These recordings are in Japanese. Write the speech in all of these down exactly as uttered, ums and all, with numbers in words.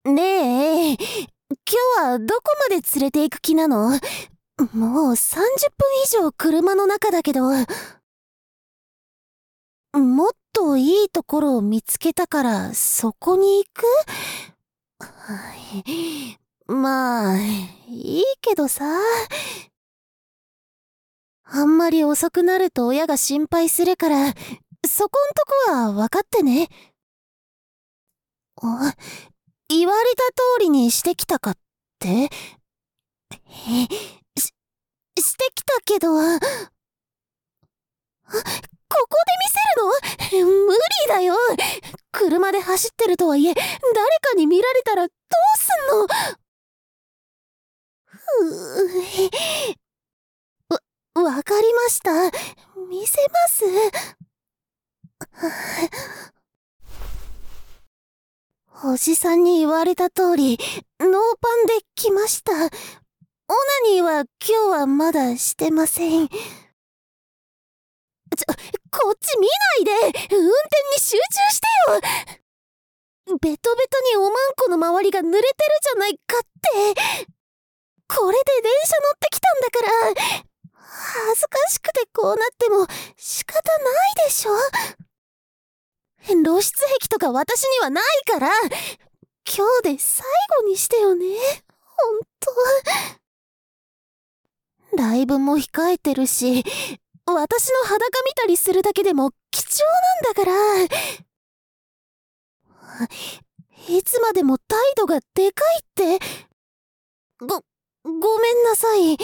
ねえ、今日はどこまで連れて行く気なの？もうさんじゅっぷん以上車の中だけど。もっといいところを見つけたからそこに行く？はい、まあ、いいけどさ。あんまり遅くなると親が心配するから、そこんとこは分かってね。あ、言われた通りにしてきたかって？え、し、してきたけど、ここで見せるの？無理だよ。車で走ってるとはいえ、誰かに見られたらどうすんの？う、わ、わかりました。見せます。おじさんに言われた通り、ノーパンで来ました。オナニーは今日はまだしてません。ちょ、こっち見ないで！運転に集中してよ！ベトベトにおまんこの周りが濡れてるじゃないかって。これで電車乗ってきたんだから、恥ずかしくてこうなっても仕方ないでしょ？露出癖とか私にはないから、今日で最後にしてよね。ほんと。ライブも控えてるし、私の裸見たりするだけでも貴重なんだから。いつまでも態度がでかいって。ご、ごめんなさい。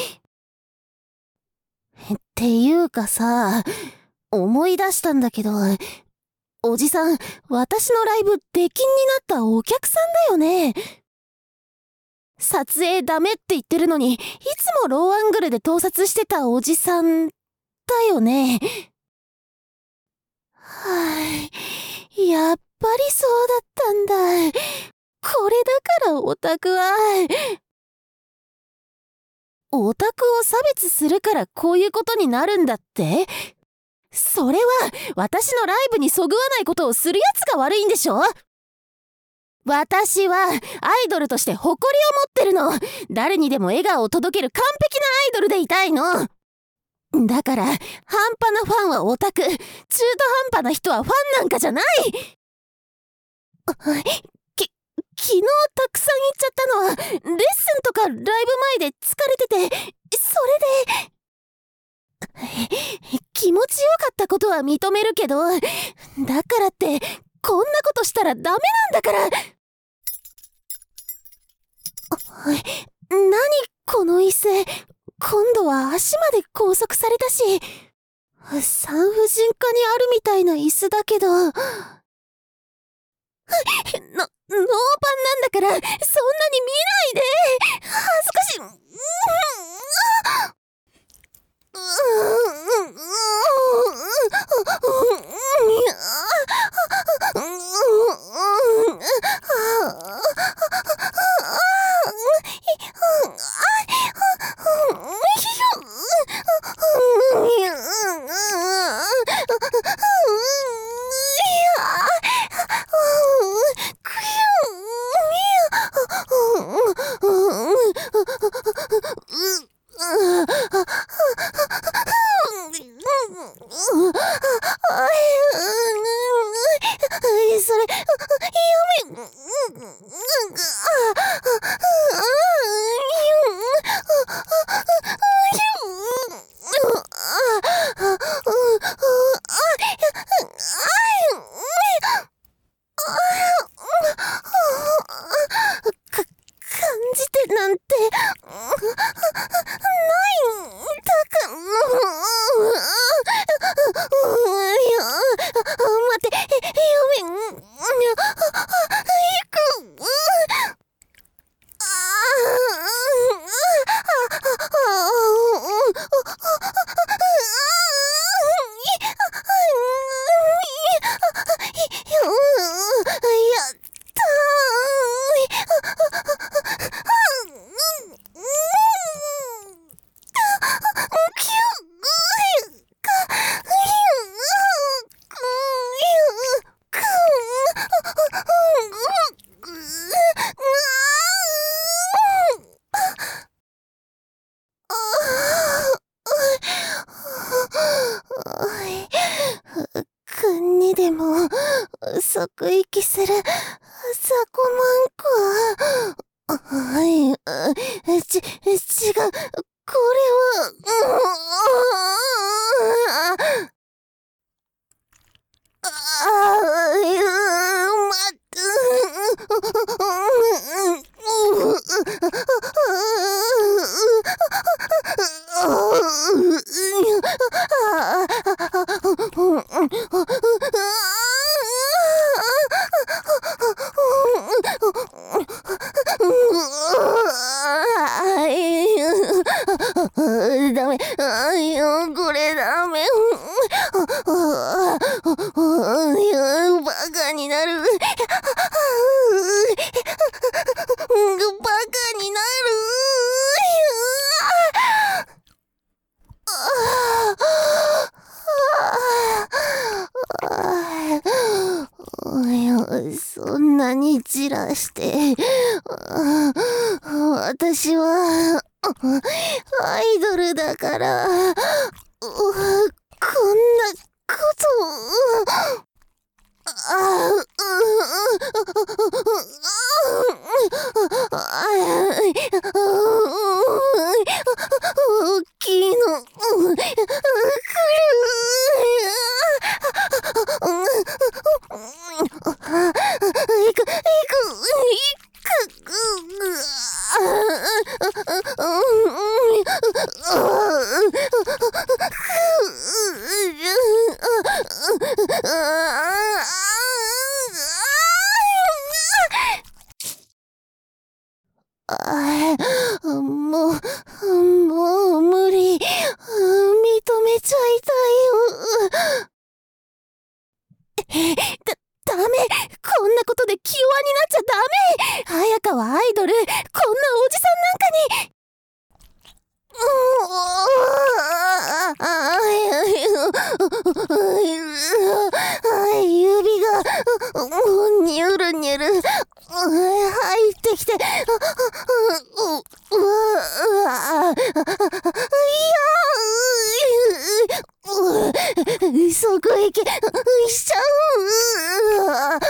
っていうかさ、思い出したんだけど、おじさん、私のライブ出禁になったお客さんだよね。撮影ダメって言ってるのに、いつもローアングルで盗撮してたおじさんだよね。はぁ、やっぱりそうだったんだ。これだからオタクは。オタクを差別するからこういうことになるんだって？それは私のライブにそぐわないことをするやつが悪いんでしょ？私はアイドルとして誇りを持ってるの。誰にでも笑顔を届ける完璧なアイドルでいたいの。だから半端なファンはオタク、中途半端な人はファンなんかじゃない。き、昨日たくさん言っちゃったのは、レッスンとかライブ前で疲れてて、それで。気持ちよかったことは認めるけど、だからってこんなことしたらダメなんだから。何この椅子、今度は足まで拘束されたし、産婦人科にあるみたいな椅子だけど、の、ノーパンなんだからそんなに見ないで。恥ずかしい。それ、やめ、か、感じてなんて、ないんだから。いや、待って、やめ、 即息するサコマンコ。はい、ち、違う。これは、ああ、ま、ダメ。あいや、これダメ。バカになる。バカになる。そんなにじらして、私はアイドルだから、こんなことを。大きいの来る。行く行く行く。もう、もう無理。認めちゃいたいよ。だ、ダメ。こんなことで気弱になっちゃダメ。彩香はアイドル。こんなおじさんなんかに。指がニュルニュル入ってきて、即息しちゃう。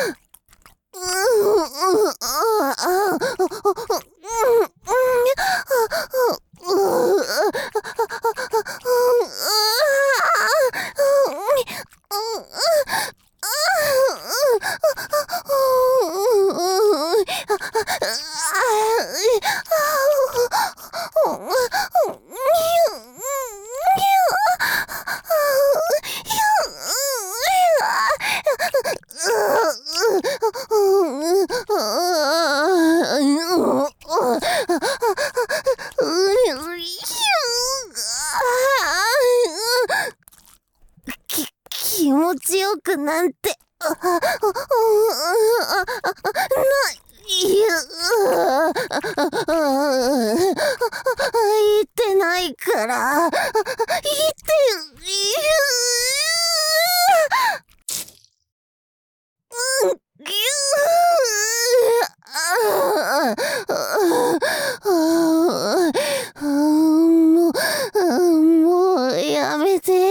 気持ちよくなんてない言ってないから言ってもうもうやめて。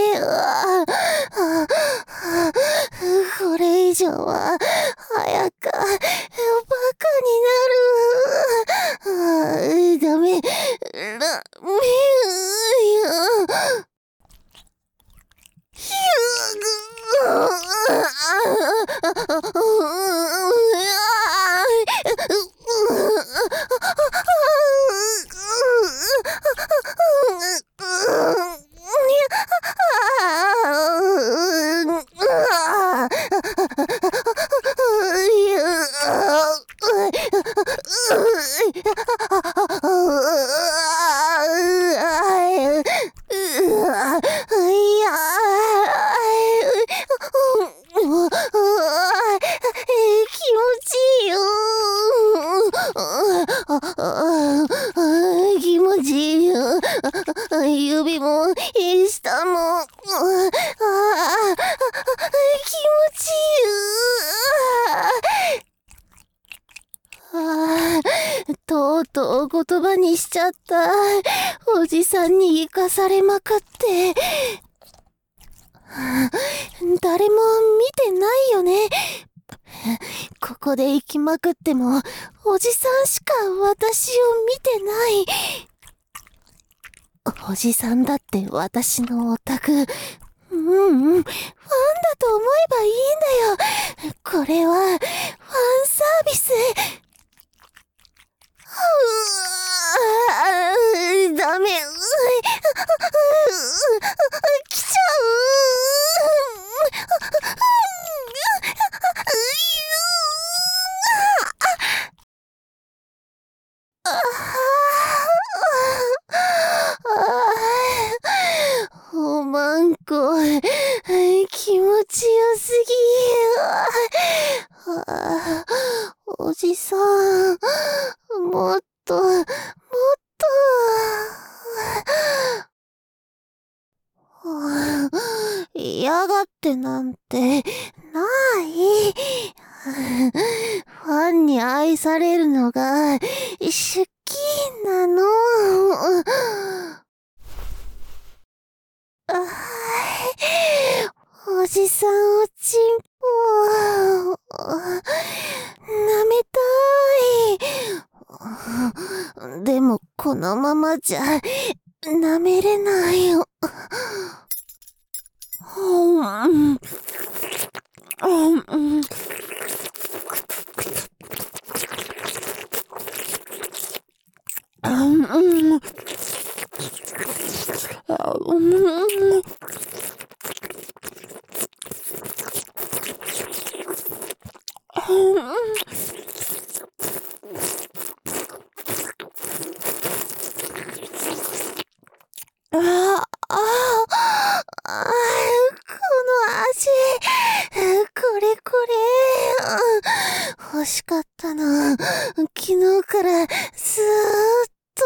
これ以上は早くバカになる。ダメダメ。気持ちいいよ。指も下も気持ちいい。とうとう言葉にしちゃった。おじさんに生かされまくって。誰も見てないよね。 こで行きまくっても、おじさんしか私を見てない。おじさんだって私のオタク。うんうん、ファンだと思えばいいんだよ。これは、ファンサービス。うーダメ。う来ちゃう。おまんこ、気持ちよすぎ。おじさん、もっと、もっと。嫌がってなんてない。ファンに愛されるのが好きなの。おじさんおちんぽ舐めたい。でもこのままじゃ舐めれないよ。うんうんああ、ああ、この足、これこれ、欲しかったな。昨日からずーっと、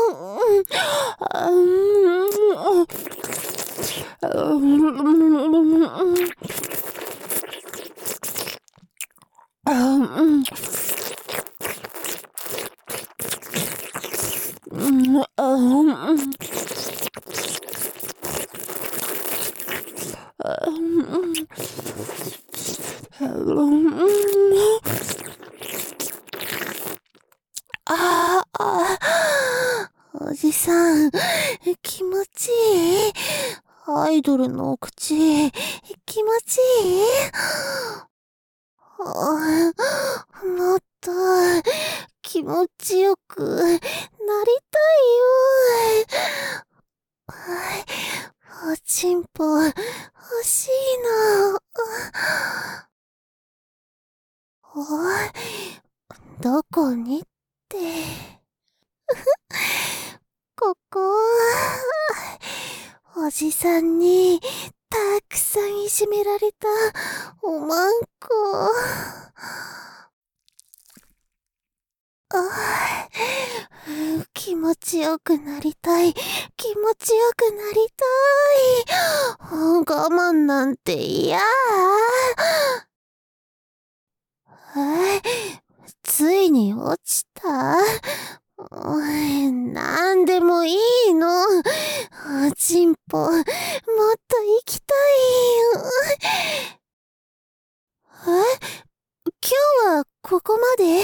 ああ、おじさん、気持ちいい。アイドルのお口、気持ちいい。もっと、気持ちよくなりたいよ。おちんぽ、欲しいの。お、どこにって。ここ、おじさんにたくさんいじめられたおまんこ。あ、気持ちよくなりたい。気持ちよくなりたい。我慢なんて嫌。え、ついに落ちた？なんでもいいの。ちんぽ、もっと行きたい。え？今日はここまで？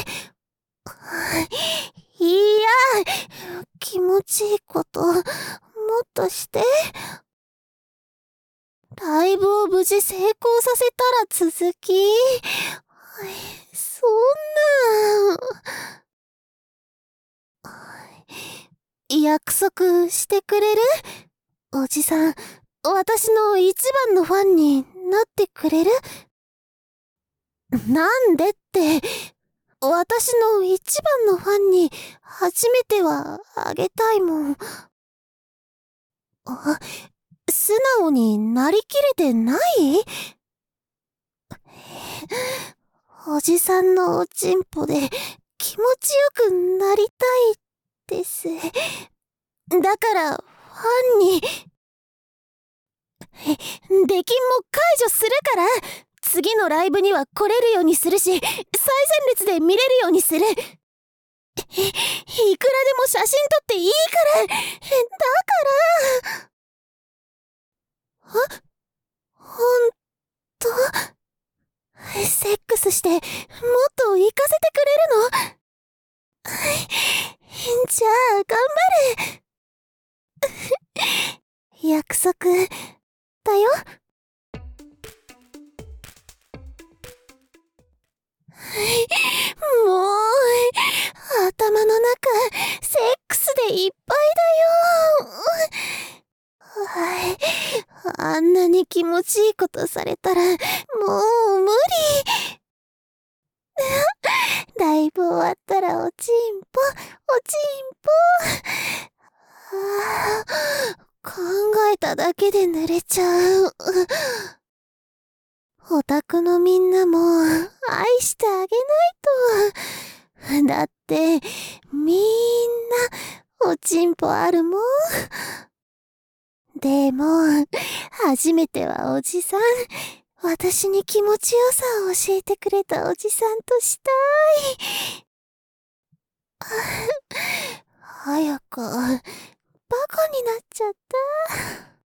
いや、気持ちいいこと、もっとして。ライブを無事成功させたら続き。そんな。約束してくれる？おじさん、私の一番のファンになってくれる？なんでって、私の一番のファンに初めてはあげたいもん。あ、素直になりきれてない？おじさんのおちんぽで気持ちよくなりたいです。だからファンに出禁も解除するから、次のライブには来れるようにするし、最前列で見れるようにする。いくらでも写真撮っていいから。だからあ、ほんとセックススしてもっと行かせてくれるの？じゃあ頑張れ。約束だよ。もう頭の中セックスでいっぱいだよ。はい、あんなに気持ちいいことされたらもう無理。ライブ終わったらおちんぽおちんぽ。ああ、考えただけで濡れちゃう。オタクのみんなも愛してあげないと。だってみんなおちんぽあるもん。でも初めてはおじさん、私に気持ちよさを教えてくれたおじさんとしたい。早くバカになっちゃった。